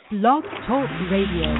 Blog Talk Radio.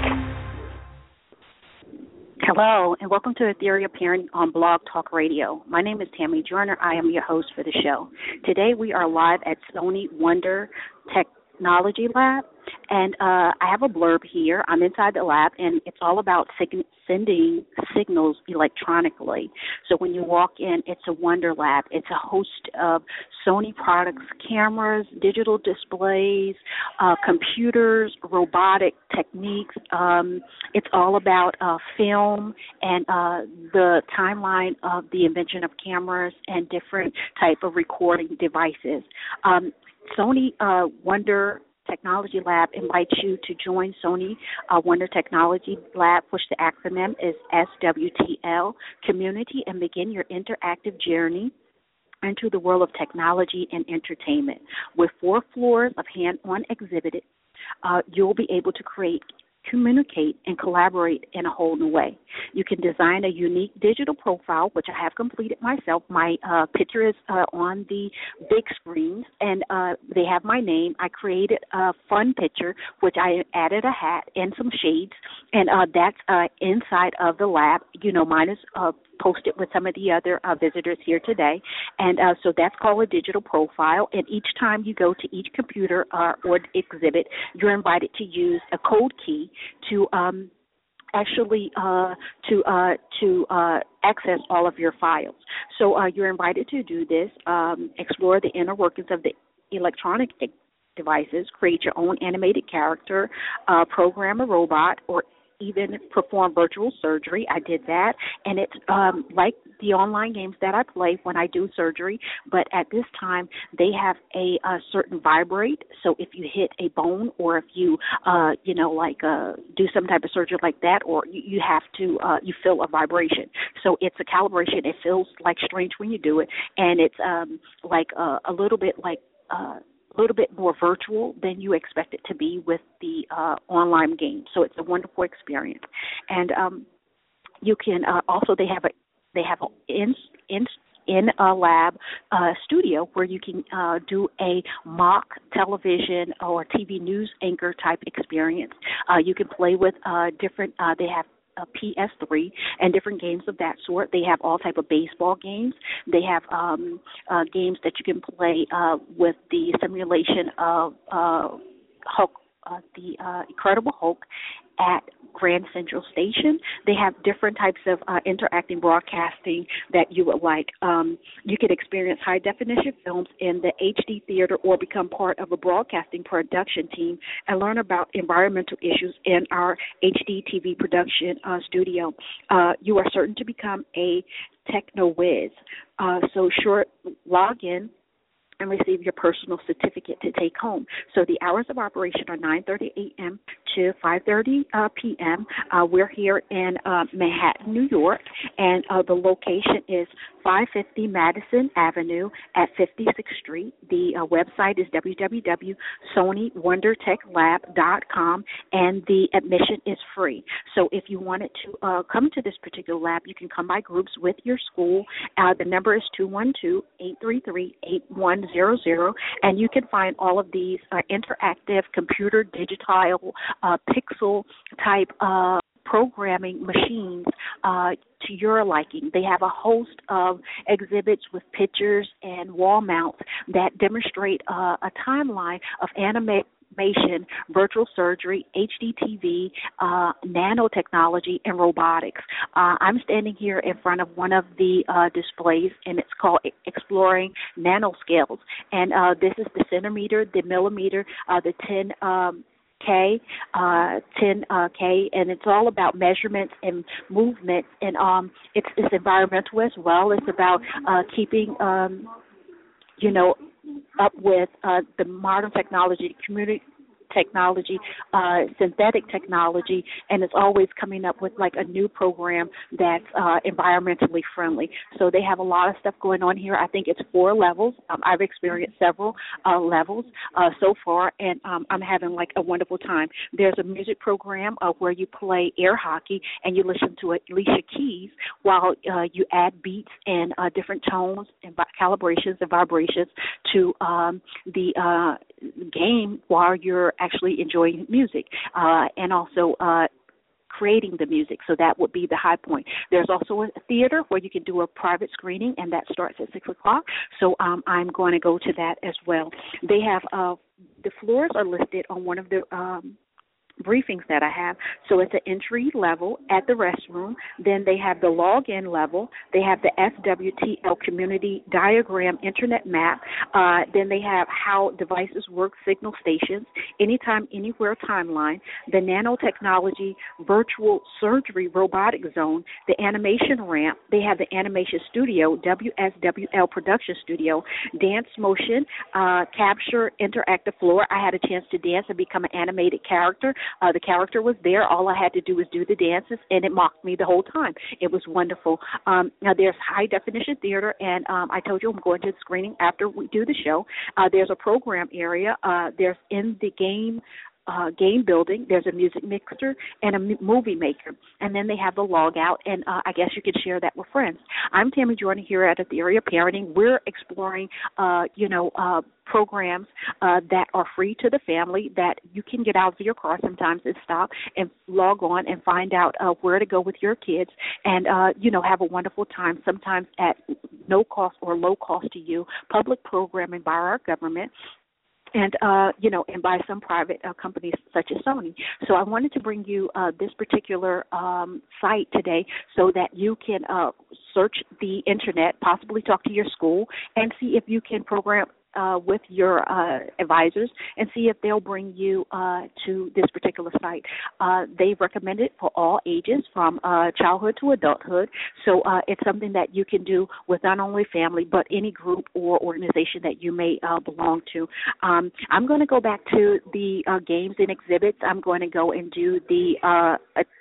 Hello, and welcome to Ethereal Parenting on Blog Talk Radio. My name is Tammy Joyner. I am your host for the show. Today we are live at Sony Wonder Technology Lab, and I have a blurb here. I'm inside the lab, and it's all about sending signals electronically. So when you walk in, it's a Wonder Lab. It's a host of Sony products, cameras, digital displays, computers, robotic techniques. It's all about film and the timeline of the invention of cameras and different type of recording devices. Sony Wonder Technology Lab invites you to join Sony Wonder Technology Lab, which the acronym is SWTL, Community, and begin your interactive journey into the world of technology and entertainment. With 4 floors of hand-on exhibit, you'll be able to communicate and collaborate in a whole new way. You can design a unique digital profile, which I have completed myself. My picture is on the big screens, and they have my name. I created a fun picture, which I added a hat and some shades, and that's inside of the lab. You know, mine is posted with some of the other visitors here today, and so that's called a digital profile, and each time you go to each computer or exhibit, you're invited to use a code key to actually access all of your files. So you're invited to do this, explore the inner workings of the electronic devices, create your own animated character, program a robot, or even perform virtual surgery. I did that, and it's like the online games that I play when I do surgery, but at this time they have a certain vibrate, so if you hit a bone or if you, do some type of surgery like that, or you have to, you feel a vibration. So it's a calibration. It feels like strange when you do it, and it's a little bit more virtual than you expect it to be with the online game. So it's a wonderful experience. And you can also they have in a lab studio where you can do a mock television or TV news anchor type experience. You can play with different. They have a PS3 and different games of that sort. They have all type of baseball games. They have games that you can play with the simulation of Hulk, the Incredible Hulk at Grand Central Station. They have different types of interacting broadcasting that you would like. You could experience high-definition films in the HD theater or become part of a broadcasting production team and learn about environmental issues in our HD TV production studio. You are certain to become a techno whiz. So short login and receive your personal certificate to take home. So the hours of operation are 9:30 a.m. to 5:30 p.m. We're here in Manhattan, New York, and the location is 550 Madison Avenue at 56th Street. The website is www.sonywondertechlab.com, and the admission is free. So if you wanted to come to this particular lab, you can come by groups with your school. The number is 212-833-8100, and you can find all of these interactive computer digital pixel type programming machines to your liking. They have a host of exhibits with pictures and wall mounts that demonstrate a timeline of animation, virtual surgery, HDTV, nanotechnology, and robotics. I'm standing here in front of one of the displays, and it's called Exploring Nanoscales. And this is the centimeter, the millimeter, the 10K, and it's all about measurements and movement, and it's environmental as well. It's about keeping, up with the modern technology, community technology, synthetic technology, and it's always coming up with like a new program that's environmentally friendly. So they have a lot of stuff going on here. I think it's 4 levels. I've experienced several levels so far, and I'm having like a wonderful time. There's a music program where you play air hockey and you listen to Alicia Keys while you add beats and different tones and calibrations and vibrations to the game while you're actually enjoying music, and also creating the music. So that would be the high point. There's also a theater where you can do a private screening, and that starts at 6 o'clock. So I'm going to go to that as well. They have the floors are listed on one of the briefings that I have. So it's an entry level at the restroom. Then they have the login level. They have the SWTL community diagram internet map. Then they have how devices work, signal stations, anytime, anywhere timeline, the nanotechnology virtual surgery robotic zone, the animation ramp. They have the animation studio, WSWL production studio, dance motion, capture interactive floor. I had a chance to dance and become an animated character. The character was there. All I had to do was do the dances, and it mocked me the whole time. It was wonderful. Now, there's high-definition theater, and I told you I'm going to the screening after we do the show. There's a program area. There's in the game building, there's a music mixer and a movie maker. And then they have the log out, and I guess you can share that with friends. I'm Tammy Jordan here at A Theory of Parenting. We're exploring, programs that are free to the family that you can get out of your car sometimes and stop and log on and find out where to go with your kids and, have a wonderful time, sometimes at no cost or low cost to you, public programming by our government. And, and by some private companies such as Sony. So I wanted to bring you this particular site today so that you can search the Internet, possibly talk to your school, and see if you can program with your advisors and see if they'll bring you to this particular site. They recommend it for all ages from childhood to adulthood. So it's something that you can do with not only family but any group or organization that you may belong to. I'm going to go back to the games and exhibits. I'm going to go and do the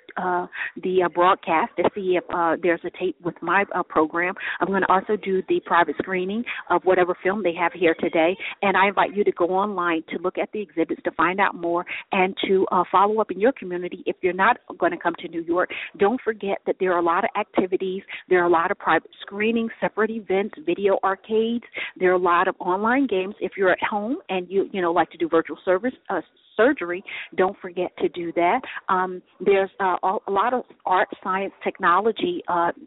broadcast to see if there's a tape with my program. I'm going to also do the private screening of whatever film they have here today, and I invite you to go online to look at the exhibits to find out more and to follow up in your community. If you're not going to come to New York, don't forget that there are a lot of activities. There are a lot of private screenings, separate events, video arcades. There are a lot of online games. If you're at home and you like to do virtual surgery, don't forget to do that. There's a lot of art, science, technology,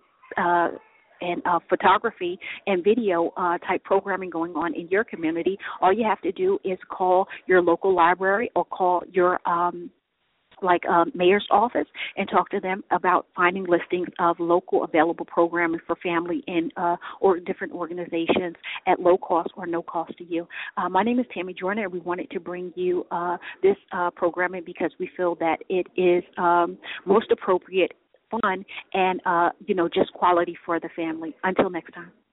and photography and video type programming going on in your community. All you have to do is call your local library or call your mayor's office and talk to them about finding listings of local available programming for family in or different organizations at low cost or no cost to you. My name is Tammy Jordan, and we wanted to bring you this programming because we feel that it is most appropriate, fun, and just quality for the family. Until next time.